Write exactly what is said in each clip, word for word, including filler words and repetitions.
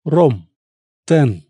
Rom ten.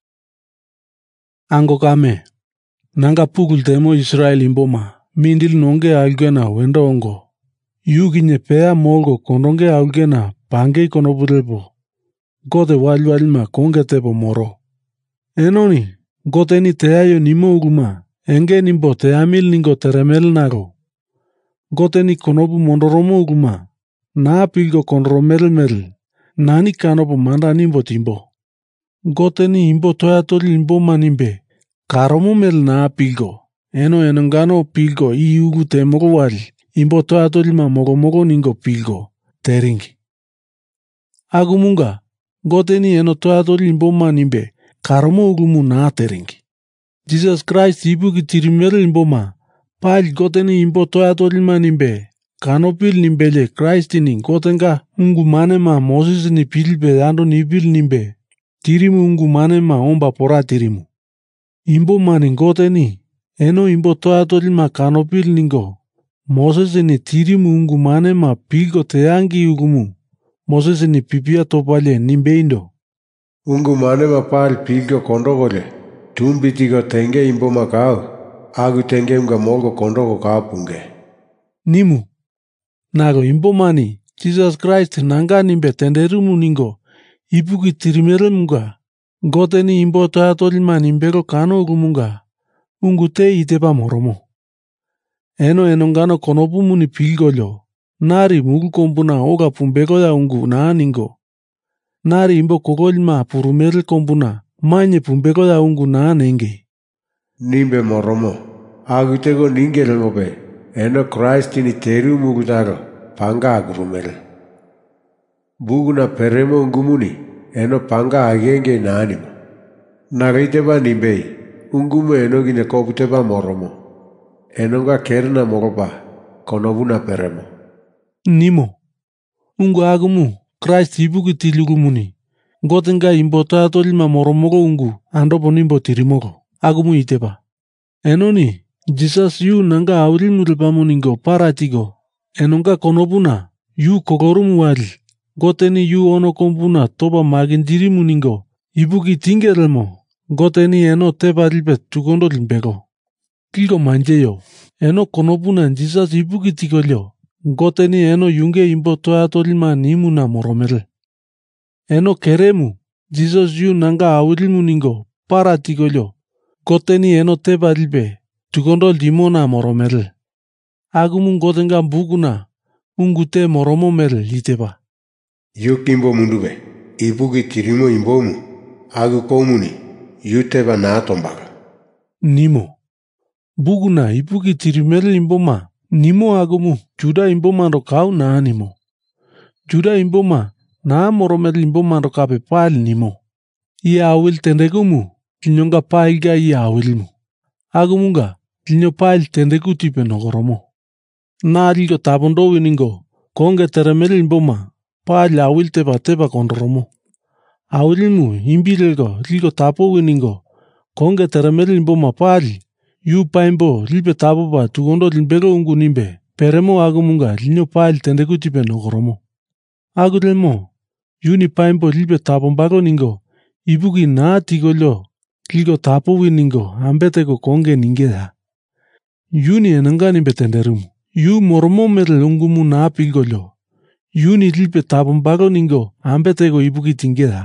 Ango kame nanga pugul temo Israel imboma mindil nonge algena wendo ongo yugi nye pea molgo kononge algena pange konobulebo gode walwalma konge tebo moro enoni gote ni teayo nimo uguma enge nimbo teamil ningo teremel nago gote ni konobu mondoromo uguma na pilgo konromel mel nani kanobu manda nimbo timbo gote ni imbo toyatol imbo manimbe karomu mel na pilgo eno enongano pilgo i ugu te mogo wali imbo toyatol ma mogo mogo ningo pilgo teringi agumunga gote ni eno toyatol imbo manimbe karomu ugumu na teringi Jesus Christ ibu kitirimel imbo ma pal gote ni imbo toyatol manimbe kanopil nimbele Christ ni gote nga ungu mane ma Moses ni pilbe ando ni pil nimbe tirimu ungu mane ma omba pora tirimu. Imbo mani gote ni, eno imbo toyatol ma kanopil ningo. Moses ni tirimu ungu mane ma pilgo teangi ugumu. Moses ni pipia topale nimbe indo. Ungu mane ma pal pilgo kondogole. Tumbi tigo tenge imbo ma kao. Agu tenge unga molgo kondogo kao punge. Nimu. Nago imbo mani, Jesus Christ nanga nimbe tenderumu ningo. Ipuki tirimere munga. Gote ni imbo toyatol ma nimbego kano ugumunga. Ungu te iteba moromo. Eno enongano konopumu ni pilgolyo. Nari mugu kompuna oga pumbego ya ungu na ningo. Nari imbo kogolma purumere kompuna. Manye pumbego ya ungu na nenge. Nimbe moromo. Agutego ningele ngobe. Eno Christ ni teru mugu dago. Panga agurumere. Buguna peremo ungumuni, eno panga agenge na animo. Nagaiteba nimbei, ungumu eno gine koputeba moromo. Eno nga kerna moroba, konobuna peremo. Nimo. Ungu agumu, Christ ibuki tilugumuni. Gotenga imbo toyatolima moromogo ungu, andopo nimbo tirimogo. Agumu iteba. Eno ni, Jesus yu nanga awrimulpamu ningo paratigo. Eno nga konobuna, yu kogorumu wali. Gote ni yu ono kompuna toba magindiri muningo. Ibuki tingerelmo. Gote ni eno teba rilpet tukondo limbego. Kilgo manjeyo. Eno konopuna Jesus ibuki tigolyo. Gote ni eno yunge imbo toyatolima nimuna moromel. Eno keremu. Jesus yu nanga awilimu ningo. Para tigolyo. Gote ni eno teba rilpe. Tukondo limona moromel. Agumun gotenga buguna. Ungute moromo mel liteba. Yukimbo mundube, ibuki tirimo imbomu, agu komuni, yuteba na atombaga. Nimo. Buguna ibuki tirimel imboma, nimo agumu, juda imboma ro kau na animo. Juda imboma, na moromel imboma ro kape pal nimo. Ia awil tendegumu, tinyonga pailga ia awilmu. Agumunga, tinyo pail tendegu tipe nogoromo. Na algo tabondo winingo, konge teremel imboma. Pal awil teba teba kondromo. Awilmu imbirego ligo tapo winingo. Konge teremel imboma pal. Yu paimbo libe tapo ba tugondo limbego ungu nimbe. Peremo agumunga linyo pal tendegu tipe nogoromo. Agurelmo. Yuni paimbo libe tapo bago ningo. Ibuki na tigolyo. Ligo tapo winingo ambetego konge ningeda. Yuni enanga nimbe tenderumu. Yu moromo merel ungumu na pilgolyo. Yuni lipe tabombago ningo, ambetego ibuki tingeda.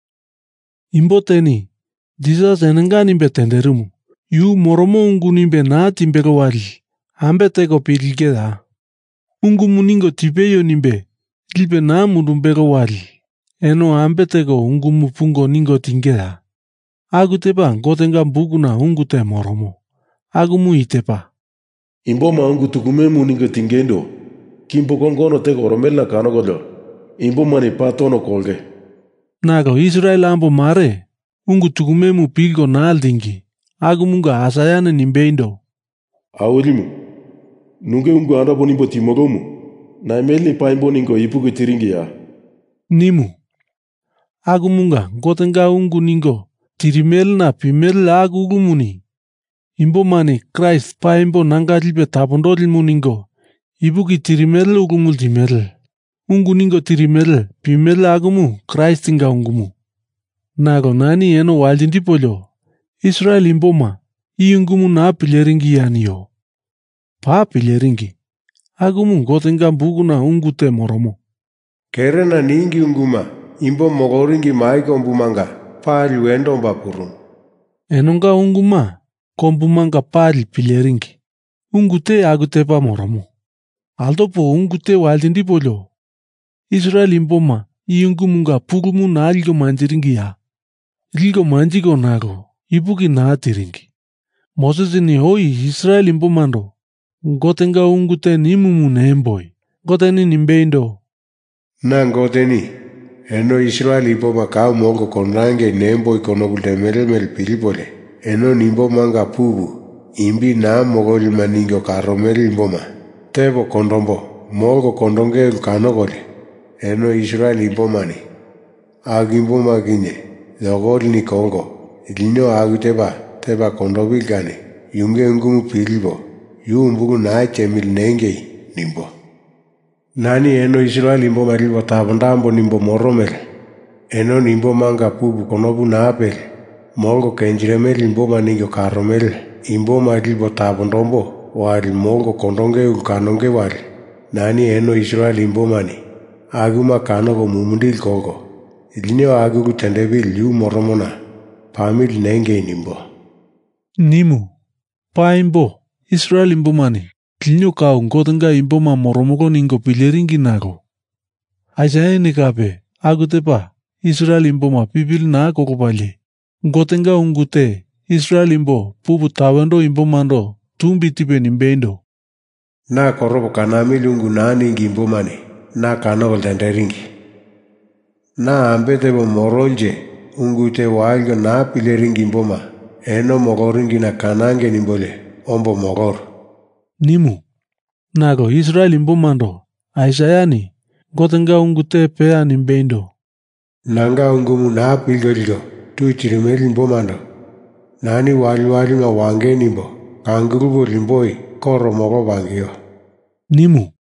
Imbo teni, Jesus enanga nimbe tenderumu. Yu moromo ungu nimbe na timbego wali, ambetego pilgeda. Ungu muningo tipeyo nimbe, lipe na mudumbego wali. Eno ambetego ungu mupungo ningo tingeda. Aguteba gotenga buguna ungu te moromo. Agumu itepa. Imbo ma ungu tukumemu ningo tingendo. Kimpo kongono te goromela kano golo. Imbo mani patono kolge. Nago Israel ambo mare. Ungu tukumemu pilgo na aldingi. Agumunga asayane nimbeindo. Awilimu. Nunge ungu andapo nimbo timogomu. Na emeli pa imbo ningo ipuke tiringi ya. Nimu. Agumunga gotenga ungu ningo. Tirimel na pimel agugumuni. Imbo mani Christ pa imbo nanga libe tabondol muningo. Ibuki tirimel ugumul timel. Ungu ningo tirimel, pimel agumu, Christ inga ungumu. Nago nani eno waljindi polyo. Israel imboma. Iungumu na pileringi yaniyo. Pa pileringi. Agumu gotenga buguna ungute moromo. Kerena ningi unguma. Imbo mogoringi maiko umbumanga. Pali wendo mbapurun. Enonga unguma. Kombumanga pali pileringi. Ungute agute pa moromo. Aldopo ungute waljindi polyo. Israel imboma. Iungumunga pugumu na algo manjiringi ya. Ilgo manjigo nago. Ibuki na atiringi. Moses ni hoi Israel imbomando. Gotenga ungute nimumu nemboi. Goteni nimbeindo. Na goteni. Eno Israel imboma kau mongo konrange nemboi konobulde melemel pilipole. Eno nimbomanga pubu. Imbi na mogoli maningo karomeli imboma. Tebo kondombo. Mogo kondonge kanogole. Eno Israel imbomani. Agimboma ginye. Logoli ni kongo. Ilino aguteba. Teba kondobil gane. Yunge ngumu pilibo. Yumbugu na chemil nenge nimbo. Nani eno Israel imbo maribo tabandambo nimbo moromel. Eno nimbo manga pubu konobu na apel. Mongo kenjiremel imbo maningo karomel. Imbo maribo tabandombo. Wali mongo kondonge ukanonge wali. Nani eno Israel imbo mani. Aguma kanogo mumundil kongo. Ilinio agugu tendebil yu moromona. Pamil nenge nimbo. Nimu. Pa imbo. Israel imbomani. Tilnyo kao ngotenga imboma moromogo ningo pileringi nago. Aisaya nikabe. Agute pa. Israel imboma pibil na kokopali. Ngotenga ungute. Israel imbo. Pupu tawendo imbomando. Tumbi tipe nimbeindo. Na korobo kanamili ungu nani ingi imbomani. Na kanogol tenderingi. Na ambetebo moronje. Ungute walgo na pileringi imboma. Eno mogoringi na kanange nimbole. Ombo mogor. Nimu. Nago Israel imbomando. Aisayani. Gotenga ungute pea nimbeindo. Nanga ungumu na pilgorigo. Tu chirimeli imbomando. Nani wali wali nga wange nimbo. Kangurubo limboi. Koro mogo bangio. Nimu.